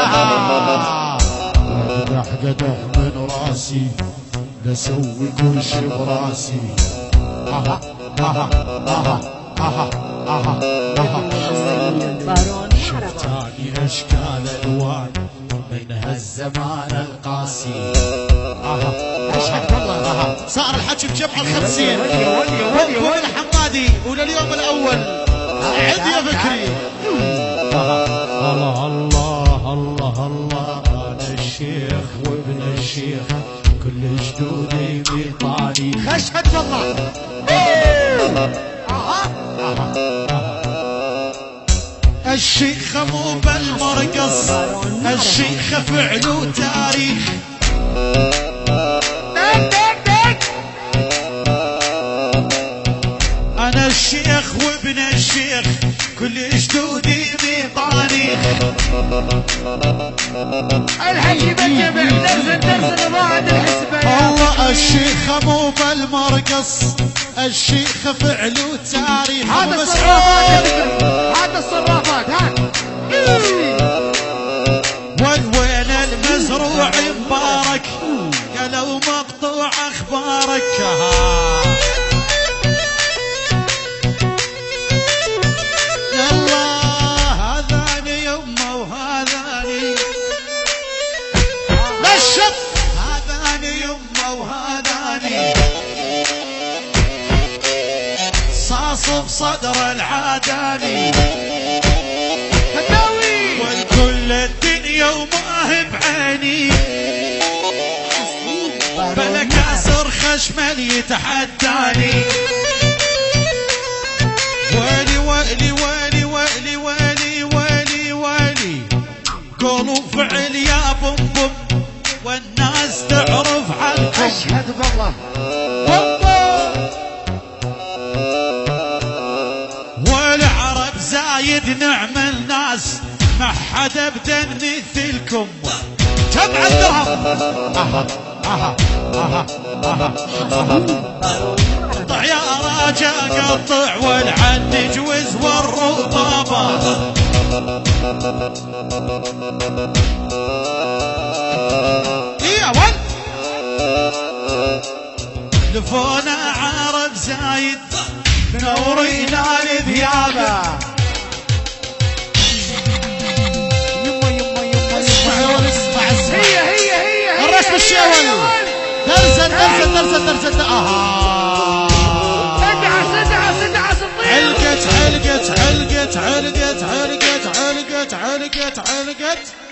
قدح من راسي لسوي كل شي براسي. شفتاني اشكال الوان من هالزمان القاسي. اشهد والله صار الحكي بجمع ال50 فوق الحمادي ولليوم الاول عندي يا فكري. الله الله الله الله انا الشيخ وابن الشيخ كل جدودي بيطاني. اشهد والله الشيخ مو بالمرقص الشيخ فعله تاريخ. انا الشيخ وابن الشيخ كل جدودي بطانيخ. الحكي بالجمع درس رضاعة الحسبة. والله الشيخ مو بالمرقص الشيخ فعله تاريخ. هذا الصرافات هذا الصرافات هات. وين المزروع مبارك قالوا مقطوع اخبارك. يلا هذاني يمه وهذاني نشف هذاني يمه وهذاني صاص بصدر العاداني. والكل الدنيا وما بعيني بلا كاسر خشمل يتحداني. ويلي ويلي ويلي ويلي ويلي ويلي ويلي قولوا فعل يا بوم بوم والناس تعرف عنكم. اشهد بالله والعرب زايد نعم الناس ما حدا ابدا مثلكم. جمع الدرهم قطع يا راجا قطع والعن جوز والرطابة. يا ول لفونا عرب زايد نورينا لذيابه. الرسم الشاول درزن درزن درزن درزن. علقت علقت علقت علقت علقت علقت علقت علقت